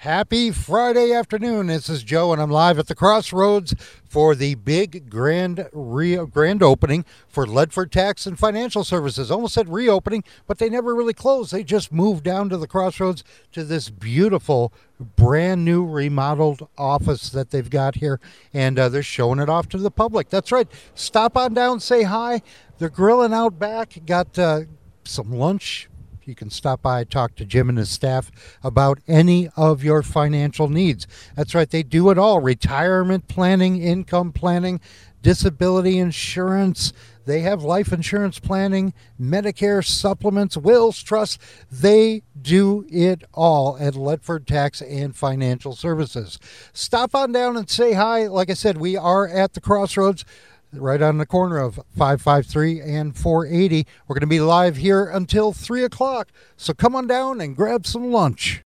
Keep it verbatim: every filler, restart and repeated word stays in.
Happy Friday afternoon. This is Joe, and I'm live at the Crossroads for the big grand re- grand opening for Ledford Tax and Financial Services. Almost said reopening, but they never really closed. They just moved down to the Crossroads to this beautiful, brand new remodeled office that they've got here, and uh, they're showing it off to the public. That's right. Stop on down, say hi. They're grilling out back. Got uh, some lunch. You can stop by, talk to Jim and his staff about any of your financial needs. That's right, they do it all. Retirement planning, income planning, disability insurance. They have life insurance planning, Medicare supplements, wills, trusts. They do it all at Ledford Tax and Financial Services. Stop on down and say hi. Like I said, we are at the Crossroads, right on the corner of five five three and four eighty. We're going to be live here until three o'clock. So come on down and grab some lunch.